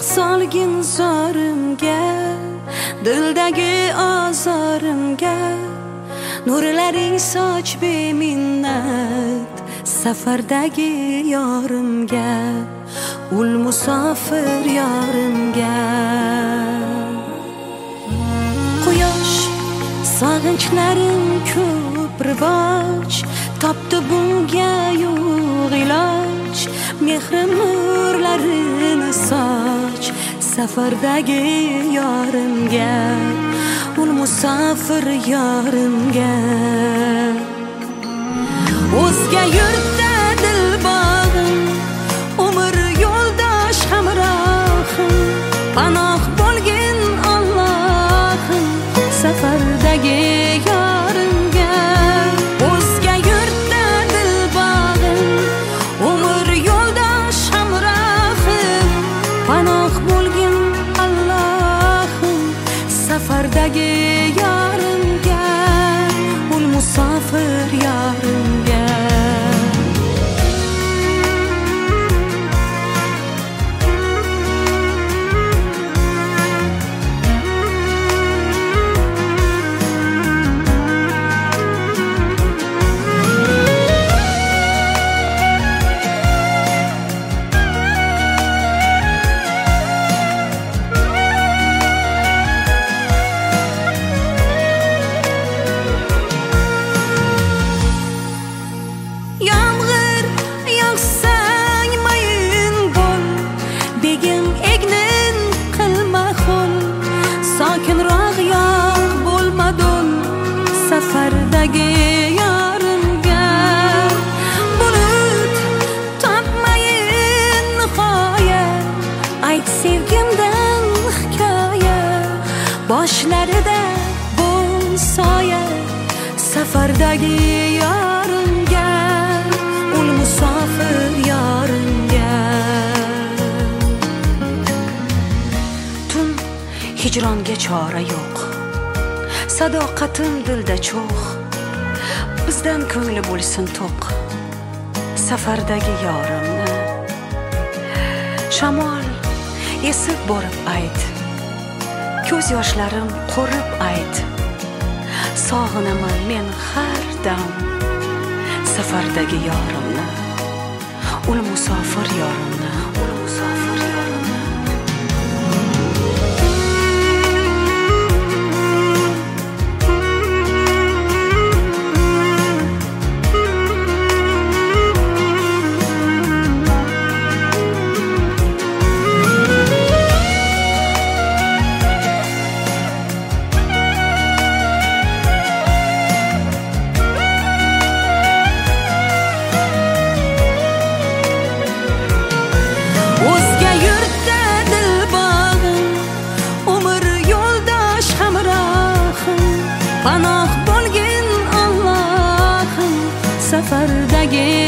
solgin zorimga, dildagi ozorimga nurlaring soch beminnat safardagi yorimga, ul musofir yorimga. Quyosh sog'inchlarim ko'p rivoj topdi, bunga yo'q iloj. Mehrim nurlarini soch safardagi yorimga, ul musofir yorimga. O'zga yurtda dil bog'im, umr yo'ldosh hamrohim, panoh bo'lgin Allohim safardagi yorimga. O'zga yurtda dil bog'im, umr yo'ldosh hamrohim, panoh bo'lgin Allohim safardagi yorimga, ul musofir yorimga. Sokinroq yo'q bo'lmadin safardagi yorimga. Bulut topmayin nihoya, ayt sevgimdan hikoya. Boshlarida bo'l soya safardagi yorimga, ul musofir yorimga. Hijronga chora yo'q, sadoqatim dilda cho'q. Bizdan ko'ngli bo'lsin to'q safardagi yorimni. Shamol esib borib ayt, ko'z yoshlarim qo'rib ayt. Sog'inaman men har dam safardagi yorimni, ul musofir yorimni, ul musofir yorimni. Panoh bo'lgin Allohim safardagi